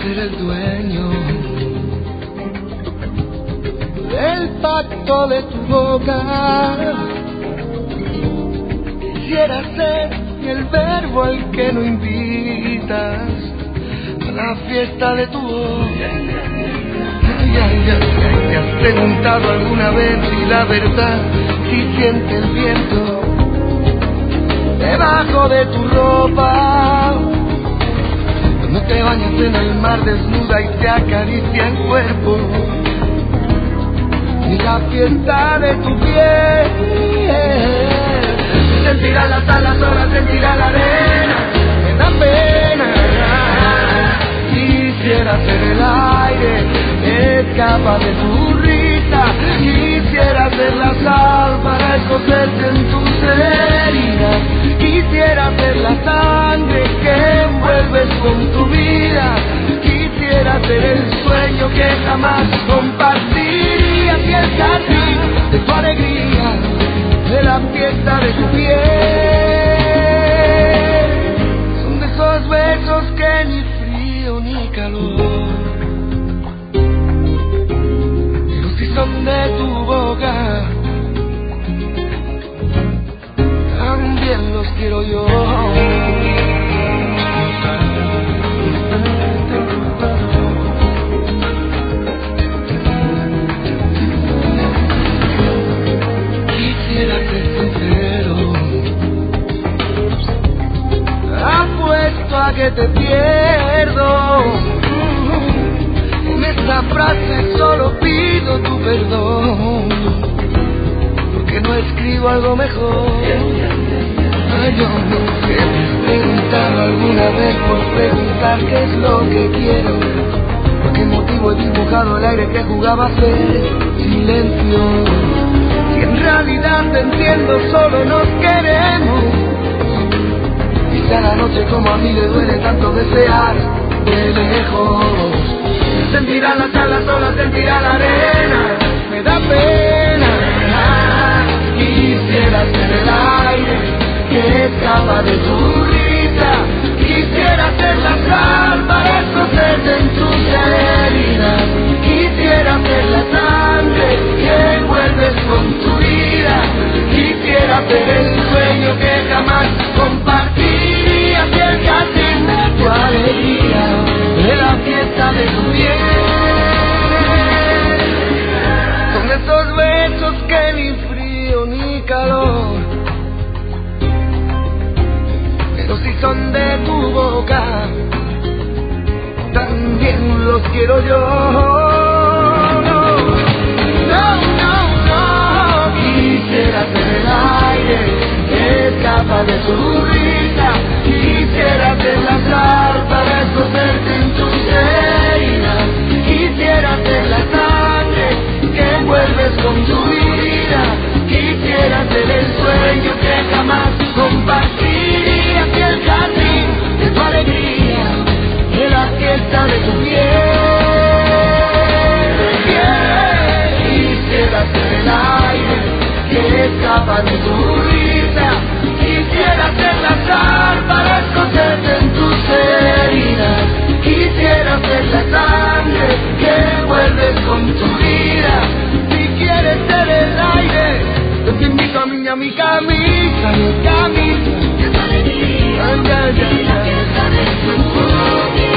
ser el dueño del pacto de tu boca. Quisiera ser el verbo al que no invitas a la fiesta de tu voz. ¿Te has preguntado alguna vez si la verdad si siente el viento debajo de tu ropa? Cuando te bañas en el mar desnuda y te acaricia el cuerpo, ni la fiesta de tu piel. Sentirá las alas, ahora sentirá la arena, me da pena. Quisiera ser el aire, escapa de tu risa. Quisiera ser la sal para escocerte en tus heridas. Quisiera ser la sangre que envuelves con tu vida. Quisiera ser el sueño que jamás compartirías y el jardín de tu alegría, de la fiesta de tu piel. Son de esos besos que ni frío ni calor, pero si son de tu boca, también los quiero yo. Quisiera ser sincero, apuesto a que te pierdo. En esta frase solo pido tu perdón, porque no escribo algo mejor. Ay, yo no sé, preguntado alguna vez por preguntar qué es lo que quiero, por qué motivo he dibujado el aire que jugaba a ser silencio. Si en realidad te entiendo, solo nos queremos. Y cada noche como a mí le duele tanto desear de lejos. Sentirá las alas, sola sentirá la arena, me da pena. Quisiera ser el aire que escapa de tu risa. Quisiera ser la sal para escocerte en tus heridas. Quisiera ser la sangre que envuelves con tu vida. Quisiera ser el sueño que jamás compartirías y el jardín de tu alegría, de la fiesta de tu piel. Son esos besos que ni frío ni calor, pero si son de tu boca, también los quiero yo. Quisiera ser el aire que escapa de tu risa. Quisiera ser la sal para escocerte en tus heridas. Quisiera ser la sangre que envuelves con tu vida. Quisiera ser el sueño que jamás compartirías y el jardín de tu alegría, de la fiesta de tu piel. Quisiera ser el aire que escapa de tu risa. Quisiera ser la sal para escocerte en tus heridas. Quisiera ser la sangre que envuelves con tu vida. Si quieres ser el aire, yo te invito a mi camisa, mi camisa. Ay, ay, ay, ay.